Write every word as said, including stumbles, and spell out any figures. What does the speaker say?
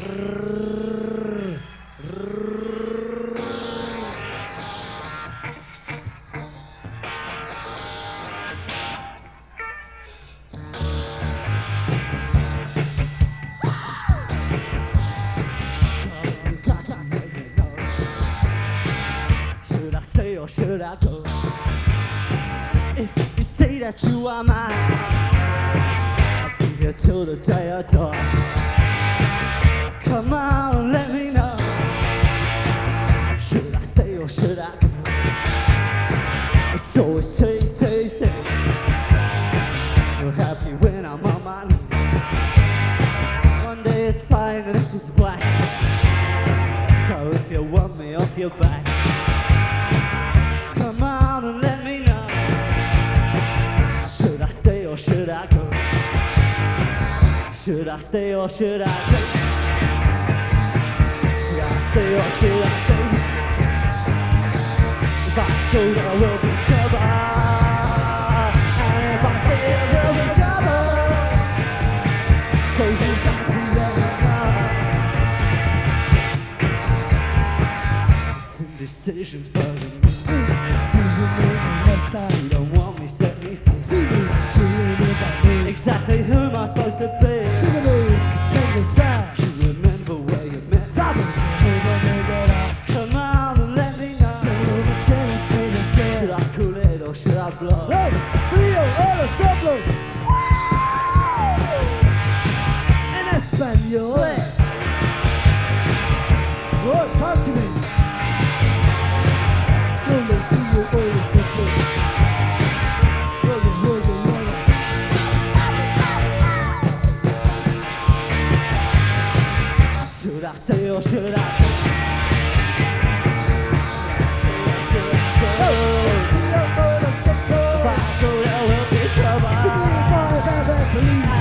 Should I stay or should I go? If you say that you are mine, I'll be here till the day I die. Come on and let me know. Should I stay or should I go? It's always say, say, say. You're happy when I'm on my knees. One day it's fine and this is why. So if you want me off your back, come on and let me know. Should I stay or should I go? Should I stay or should I go? Should I stay or should I go? If I go there will be trouble, and if I stay there will be trouble. So you got to let me know. This indecision's bugging me. Decision making next time. You don't want me, set me free. See me, dreaming about me. Exactly who am I supposed to be? To the league, contender side. Do you remember where you met? Stop it, come on and let me know. Should I cool it or should I blow? Hey, frío o lo soplo. En español. Oh, talk to me. Should I stay or should I go? If I go there will be trouble.